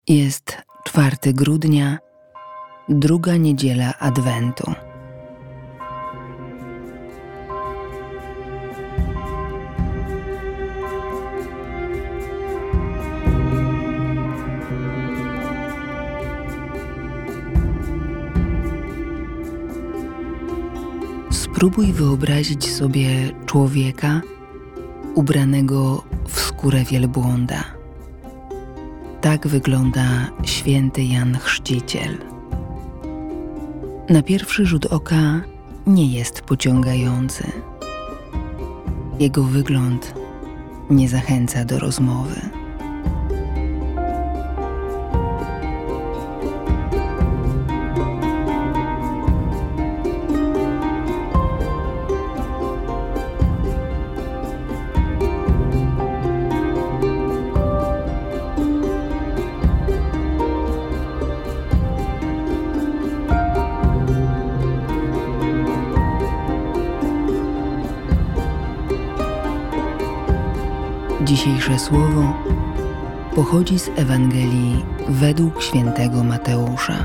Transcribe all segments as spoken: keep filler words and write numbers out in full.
Jest czwartego grudnia, druga niedziela Adwentu. Spróbuj wyobrazić sobie człowieka ubranego w skórę wielbłąda. Tak wygląda święty Jan Chrzciciel. Na pierwszy rzut oka nie jest pociągający. Jego wygląd nie zachęca do rozmowy. Dzisiejsze słowo pochodzi z Ewangelii według świętego Mateusza.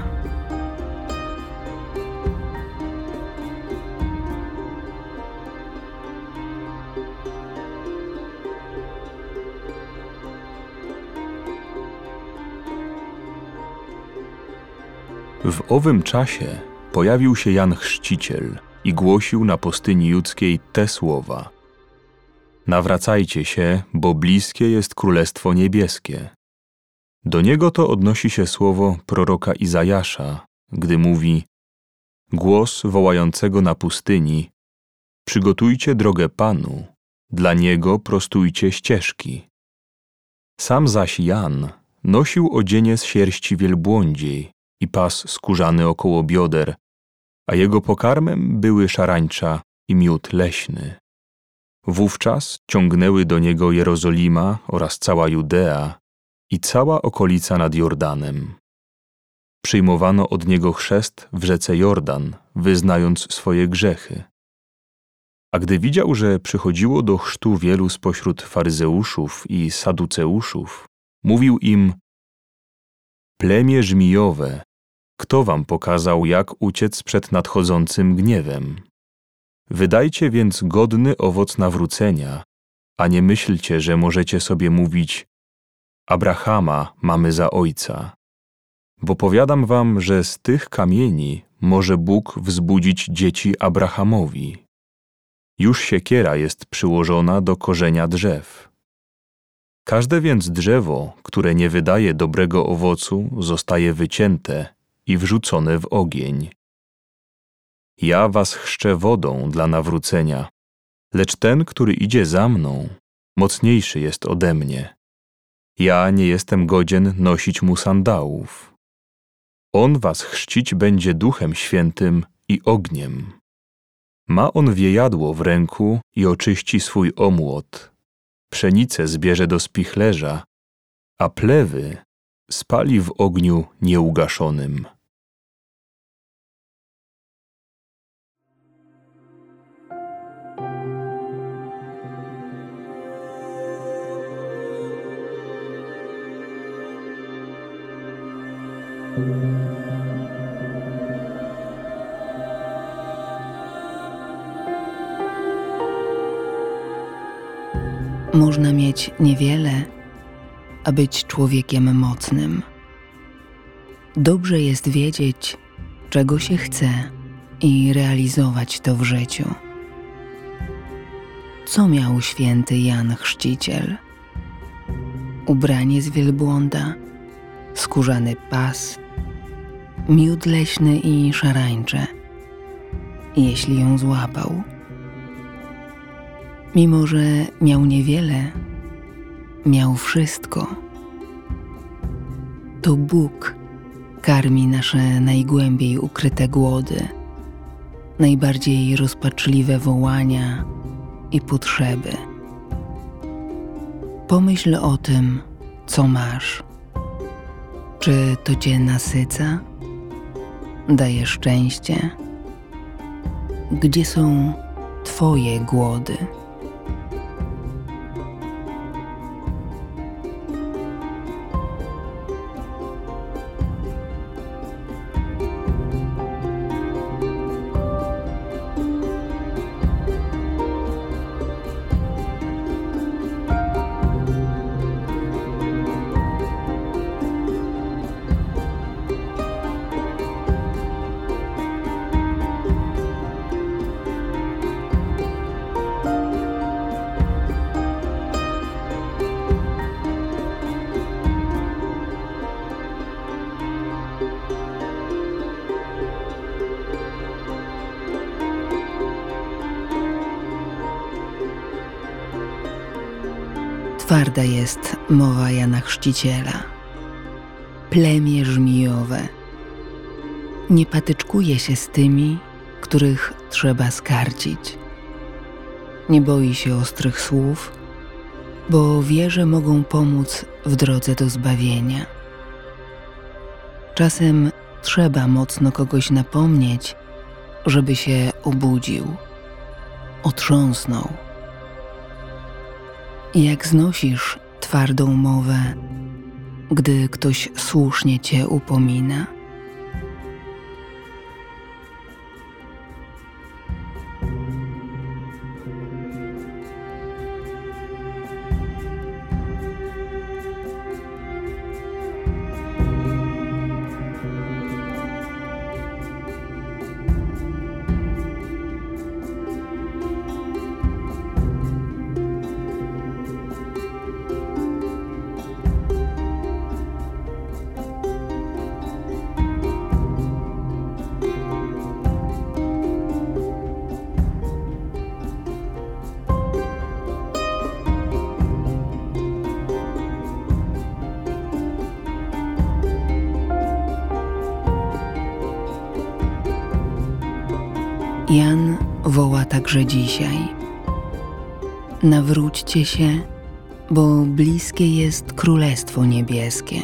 W owym czasie pojawił się Jan Chrzciciel i głosił na pustyni judzkiej te słowa: Nawracajcie się, bo bliskie jest Królestwo Niebieskie. Do niego to odnosi się słowo proroka Izajasza, gdy mówi: Głos wołającego na pustyni: przygotujcie drogę Panu, dla Niego prostujcie ścieżki. Sam zaś Jan nosił odzienie z sierści wielbłądziej i pas skórzany około bioder, a jego pokarmem były szarańcza i miód leśny. Wówczas ciągnęły do niego Jerozolima oraz cała Judea i cała okolica nad Jordanem. Przyjmowano od niego chrzest w rzece Jordan, wyznając swoje grzechy. A gdy widział, że przychodziło do chrztu wielu spośród faryzeuszów i saduceuszów, mówił im: Plemię żmijowe, kto wam pokazał, jak uciec przed nadchodzącym gniewem? Wydajcie więc godny owoc nawrócenia, a nie myślcie, że możecie sobie mówić: Abrahama mamy za ojca. Bo powiadam wam, że z tych kamieni może Bóg wzbudzić dzieci Abrahamowi. Już siekiera jest przyłożona do korzenia drzew. Każde więc drzewo, które nie wydaje dobrego owocu, zostaje wycięte i wrzucone w ogień. Ja was chrzczę wodą dla nawrócenia, lecz ten, który idzie za mną, mocniejszy jest ode mnie. Ja nie jestem godzien nosić mu sandałów. On was chrzcić będzie Duchem Świętym i ogniem. Ma on wiejadło w ręku i oczyści swój omłot. Pszenicę zbierze do spichlerza, a plewy spali w ogniu nieugaszonym. Można mieć niewiele, a być człowiekiem mocnym. Dobrze jest wiedzieć, czego się chce i realizować to w życiu. Co miał święty Jan Chrzciciel? Ubranie z wielbłąda, skórzany pas, miód leśny i szarańcze, jeśli ją złapał. Mimo że miał niewiele, miał wszystko. To Bóg karmi nasze najgłębiej ukryte głody, najbardziej rozpaczliwe wołania i potrzeby. Pomyśl o tym, co masz. Czy to cię nasyca? Daje szczęście? Gdzie są twoje głody? Twarda jest mowa Jana Chrzciciela. Plemię żmijowe. Nie patyczkuje się z tymi, których trzeba skarcić. Nie boi się ostrych słów, bo wie, że mogą pomóc w drodze do zbawienia. Czasem trzeba mocno kogoś napomnieć, żeby się obudził, otrząsnął. Jak znosisz twardą mowę, gdy ktoś słusznie cię upomina? Jan woła także dzisiaj: nawróćcie się, bo bliskie jest Królestwo Niebieskie.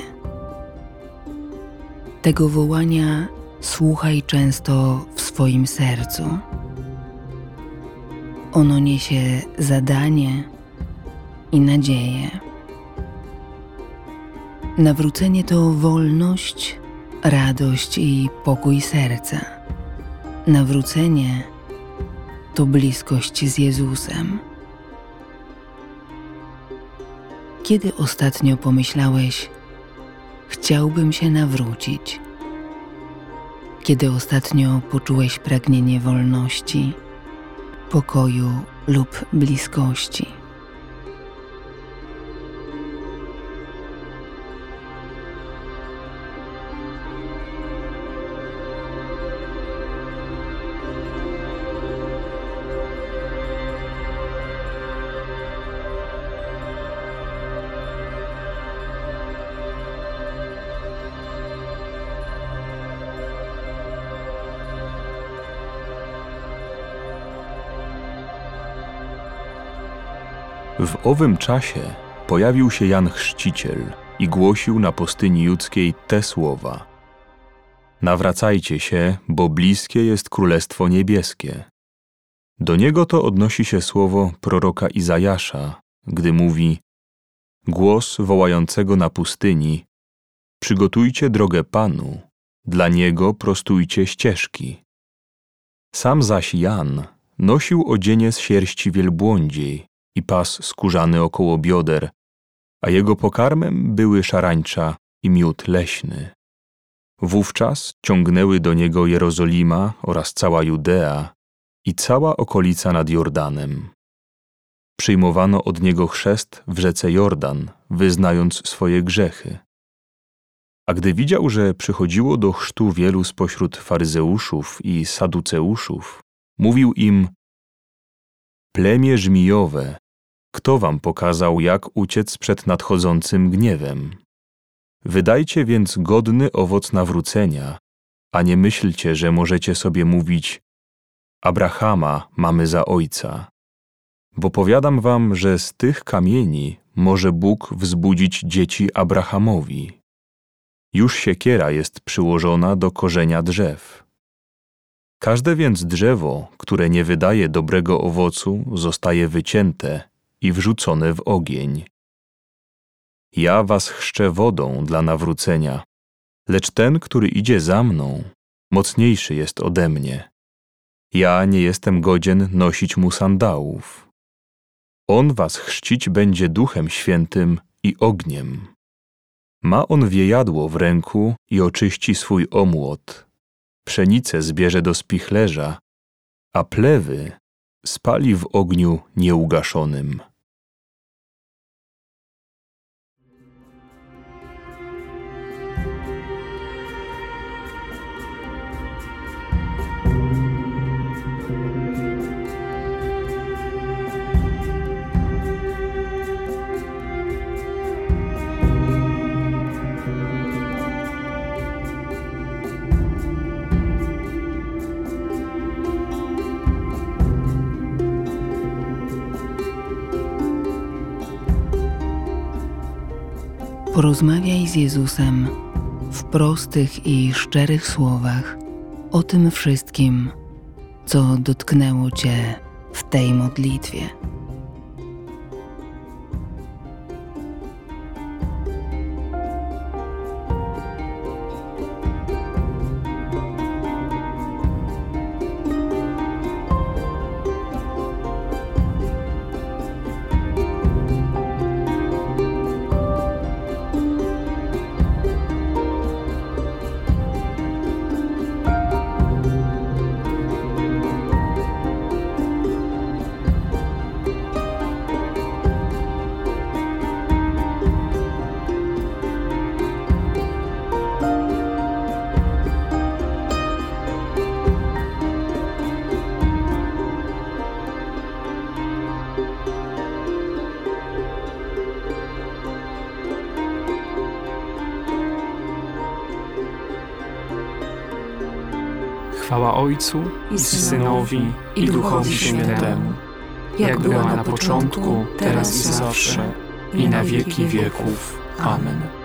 Tego wołania słuchaj często w swoim sercu. Ono niesie zadanie i nadzieję. Nawrócenie to wolność, radość i pokój serca. Nawrócenie to bliskość z Jezusem. Kiedy ostatnio pomyślałeś: chciałbym się nawrócić? Kiedy ostatnio poczułeś pragnienie wolności, pokoju lub bliskości? W owym czasie pojawił się Jan Chrzciciel i głosił na pustyni judzkiej te słowa: nawracajcie się, bo bliskie jest Królestwo Niebieskie. Do niego to odnosi się słowo proroka Izajasza, gdy mówi: głos wołającego na pustyni: przygotujcie drogę Panu, dla Niego prostujcie ścieżki. Sam zaś Jan nosił odzienie z sierści wielbłądziej i pas skórzany około bioder, a jego pokarmem były szarańcza i miód leśny. Wówczas ciągnęły do niego Jerozolima oraz cała Judea i cała okolica nad Jordanem. Przyjmowano od niego chrzest w rzece Jordan, wyznając swoje grzechy. A gdy widział, że przychodziło do chrztu wielu spośród faryzeuszów i saduceuszów, mówił im: plemię żmijowe, kto wam pokazał, jak uciec przed nadchodzącym gniewem? Wydajcie więc godny owoc nawrócenia, a nie myślcie, że możecie sobie mówić: Abrahama mamy za ojca. Bo powiadam wam, że z tych kamieni może Bóg wzbudzić dzieci Abrahamowi. Już siekiera jest przyłożona do korzenia drzew. Każde więc drzewo, które nie wydaje dobrego owocu, zostaje wycięte i wrzucone w ogień. Ja was chrzczę wodą dla nawrócenia, lecz ten, który idzie za mną, mocniejszy jest ode mnie. Ja nie jestem godzien nosić mu sandałów. On was chrzcić będzie Duchem Świętym i ogniem. Ma on wiejadło w ręku i oczyści swój omłot. Pszenicę zbierze do spichlerza, a plewy spali w ogniu nieugaszonym. Porozmawiaj z Jezusem w prostych i szczerych słowach o tym wszystkim, co dotknęło Cię w tej modlitwie. Chwała Ojcu i Synowi, i Duchowi Świętemu, jak była na początku, teraz i zawsze, i na wieki wieków. Amen.